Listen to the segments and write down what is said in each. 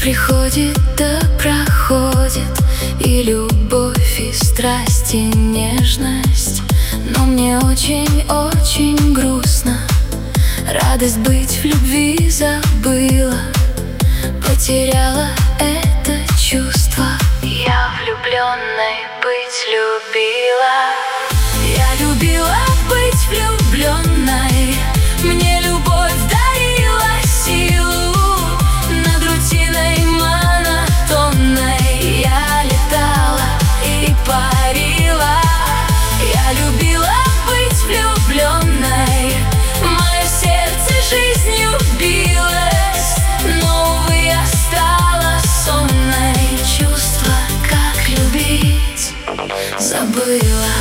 приходит да проходит, и любовь, и страсть, и нежность. Но мне очень-очень грустно, радость быть в любви забыла, потеряла это чувство. Я влюбленной быть любила. Я любила быть влюбленной, мне любовь дарила силу. Над рутиной монотонной я летала и парила. Я любила быть влюбленной, мое сердце жизнью билось, но, увы, я стала сонной. Чувства, как любить, забыла.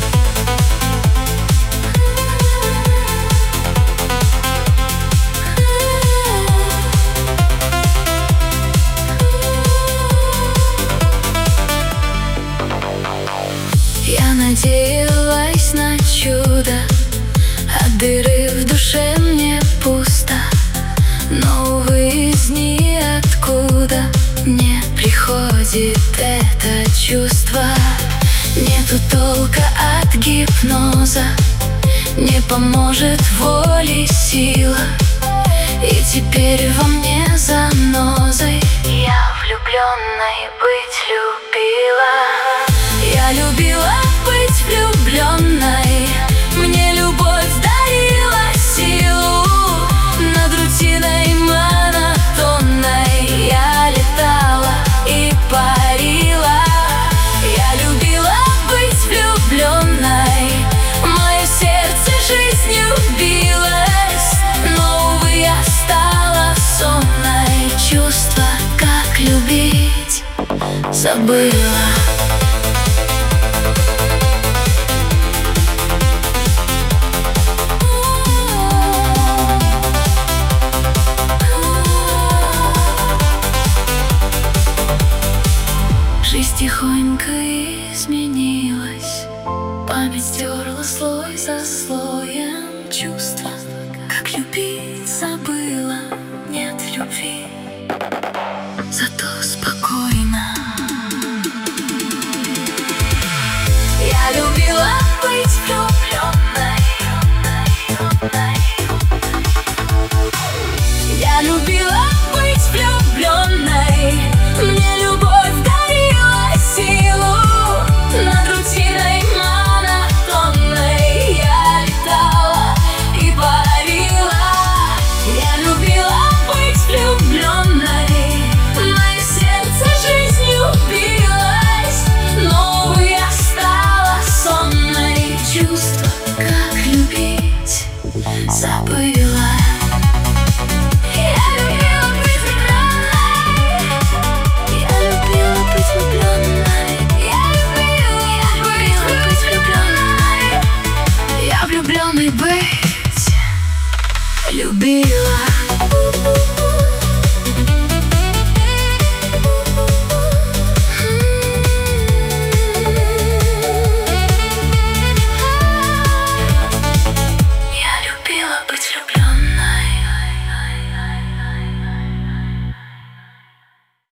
Я надеялась на чудо, от дыры в душе мне пусто. Но, увы, из ниоткуда мне приходит это чувство. Нету толка от гипноза, не поможет воли сила, и теперь во мне занозой я влюбленной быть любила. Я любила быть влюбленной, мне любовь дарила силу. Над рутиной монотонной я летала и парила. Я любила быть влюбленной, мое сердце жизнью билось, но, увы, я стала сонной. Чувства, как любить, забыла. Жизнь тихонько изменилась, память стерла слой за слой.